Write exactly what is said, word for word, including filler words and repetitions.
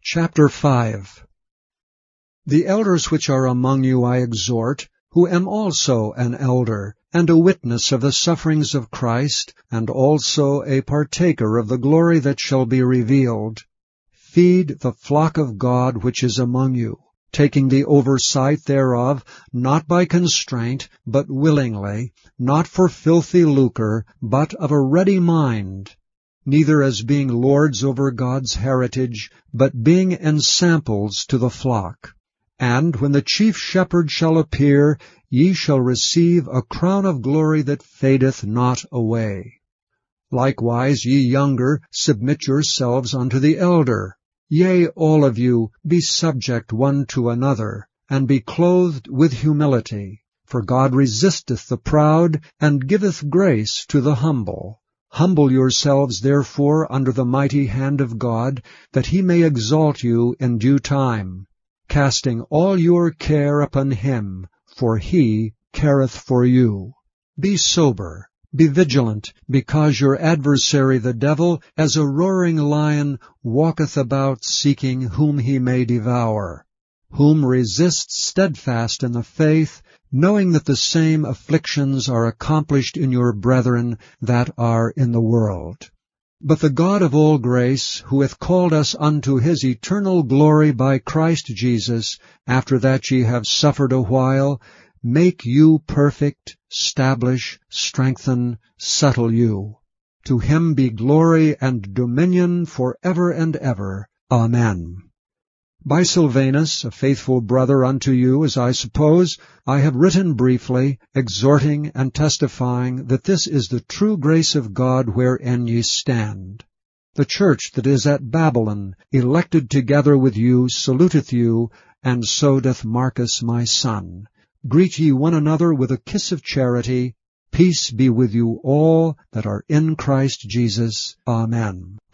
Chapter five. The elders which are among you I exhort, who am also an elder, and a witness of the sufferings of Christ, and also a partaker of the glory that shall be revealed. Feed the flock of God which is among you, taking the oversight thereof, not by constraint, but willingly, not for filthy lucre, but of a ready mind, neither as being lords over God's heritage, but being ensamples to the flock. And when the chief shepherd shall appear, ye shall receive a crown of glory that fadeth not away. Likewise ye younger, submit yourselves unto the elder. Yea, all of you, be subject one to another, and be clothed with humility. For God resisteth the proud, and giveth grace to the humble. Humble yourselves, therefore, under the mighty hand of God, that he may exalt you in due time, casting all your care upon him, for he careth for you. Be sober, be vigilant, because your adversary the devil, as a roaring lion, walketh about seeking whom he may devour, whom resist steadfast in the faith, knowing that the same afflictions are accomplished in your brethren that are in the world. But the God of all grace, who hath called us unto his eternal glory by Christ Jesus, after that ye have suffered a while, make you perfect, stablish, strengthen, settle you. To him be glory and dominion for ever and ever. Amen. By Silvanus, a faithful brother unto you, as I suppose, I have written briefly, exhorting and testifying that this is the true grace of God wherein ye stand. The church that is at Babylon, elected together with you, saluteth you, and so doth Marcus my son. Greet ye one another with a kiss of charity. Peace be with you all that are in Christ Jesus. Amen.